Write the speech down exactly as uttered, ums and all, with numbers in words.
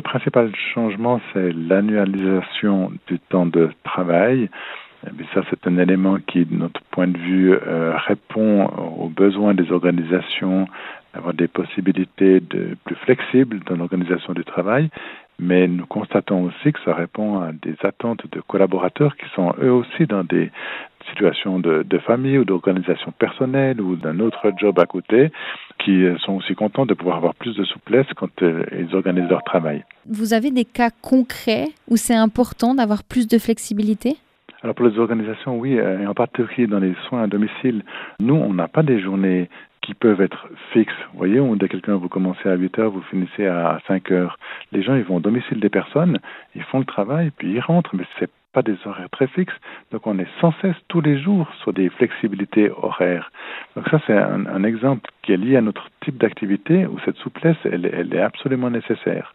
le principal changement, c'est l'annualisation du temps de travail. Mais ça, c'est un élément qui, de notre point de vue, euh, répond aux besoins des organisations, d'avoir des possibilités de, plus flexibles dans l'organisation du travail. Mais nous constatons aussi que ça répond à des attentes de collaborateurs qui sont eux aussi dans des situations de, de famille ou d'organisation personnelle ou d'un autre job à côté, qui sont aussi contents de pouvoir avoir plus de souplesse quand euh, ils organisent leur travail. Vous avez des cas concrets où c'est important d'avoir plus de flexibilité ? Alors pour les organisations, oui, et en particulier dans les soins à domicile, nous, on n'a pas des journées qui peuvent être fixes. Vous voyez, on dit à quelqu'un, vous commencez à huit heures, vous finissez à cinq heures. Les gens, ils vont au domicile des personnes, ils font le travail, puis ils rentrent, mais c'est pas des horaires très fixes. Donc on est sans cesse tous les jours sur des flexibilités horaires. Donc ça, c'est un, un exemple qui est lié à notre type d'activité où cette souplesse, elle, elle est absolument nécessaire.